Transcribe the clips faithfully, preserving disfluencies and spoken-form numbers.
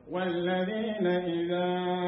والذين إذا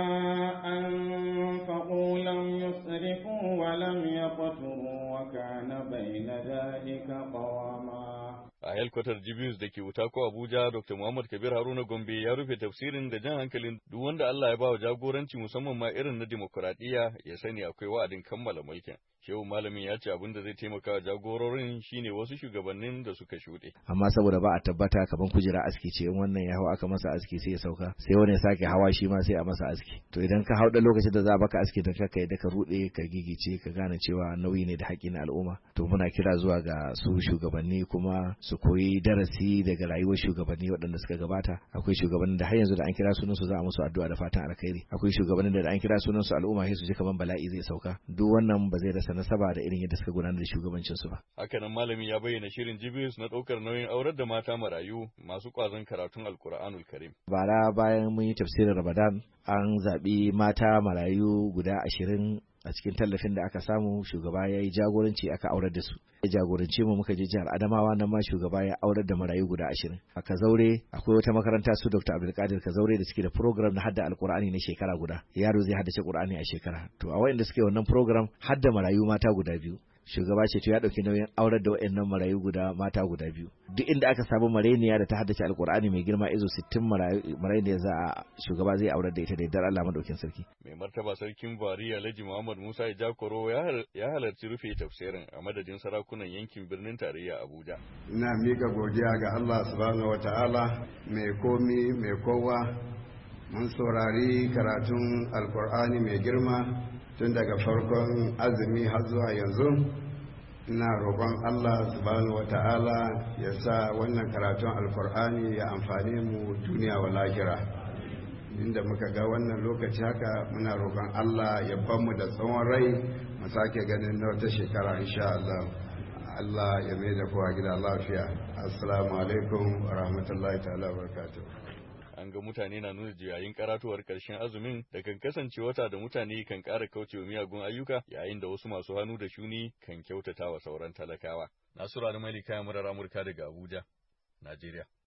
أنفقوا لم يسرفوا ولم يقتروا وكان بين ذلك قواما. A helkwatar Jibius da ke Utako Abuja, Doctor Muhammad Kabir Haruna Gombe ya rufe tafsirin da jan hankalin duk wanda Allah ya ba wa jagoranci musamman ma irin na demokuraɗiyya ya sani akwai wa'adin kammala mulkin. Shehu Malamin ya ce abin da zai taimaka wa jagororin shine wasu shugabannin da suka shuɗe. Amma saboda ba a tabbata kaman kujera aski ce in wannan ya hau aka masa aski sai ya sauka sai wani ya sake hawa shi ma sai a masa aski. To idan ka hau da lokacin da za a baka aski da ka da ka ruɗe ka gigice ka gane cewa nauyi ne da haƙƙi na al'umma. To muna kira zuwa ga su shugabanni kuma su koyi darasi daga rayuwar shugabanni waɗanda suka gabata. Akwai shugabannin da har yanzu da an kira sunan su za a musu addu'a da fatan alkhairi. Akwai shugabannin da an kira sunan su al'umma sai su ji kaman bala'i zai sauka. Duk wannan ba zai rasa nasaba da irin yadda suka gudanar da shugabancin su ba. Hakanan malami ya bayyana shirin Jibius na ɗaukar nauyin aurar da mata marayu masu ƙwazon karatun Alkur'anul Karim. Bara bayan mun yi tafsirin Ramadan an zaɓi mata marayu guda ashirin a cikin tallafin da aka samu shugaba ya yi jagoranci aka aurar da su. Ya jagorance mu muka je jihar Adamawa nan ma shugaba ya aurar da marayu guda ashirin. A Kazaure akwai wata makaranta su Doctor Abdulkadir Kazaure da suke da program na hadda Alkur'ani na shekara guda. Yaro zai haddace Qur'ani a shekara. To a wayanda suke wannan program hadda marayu mata guda biyu. Shugaba ce to ya dauki nauyin aurar da wayannan marayu guda mata guda biyu. Duk inda aka samu mareniya da ta haddace Alkur'ani mai girma izo sittin mareniya za a shugaba zai aurar da ita da dar Allah madaukin sarki. Mai martaba sarkin Bari Alhaji Muhammad Musa Jakoro ya halarci rufe tafsirin a madadin sarakunan yankin birnin tarayya Abuja. Ina mika godiya ga Allah subhanahu wataala mai komi mai kowa. Mun saurari karatun Alkur'ani mai girma tun daga farkon azumi har zuwa yanzu. Ina roƙon Allah subhanahu wata'ala ya sa wannan karatun alkur'ani ya amfane mu duniya wa lahira. Inda muka ga wannan lokaci haka muna roƙon Allah ya bamu da tsawon rai mu sake ganin na wata shekara insha Allah. Allah ya mai da kowa gida lafiya. Assalamu alaikum wa rahmatullahi ta'ala wa barakatuh. An ga mutane na nuna jiyayin karatuwar ƙarshen azumin da kan kasance wata da mutane kan ƙara kaucewa miyagun ayyuka yayin da wasu masu hannu da shuni kan kyautata wa sauran talakawa. Nasiru Adamu Malika, murar Amurka daga Abuja, Najeriya.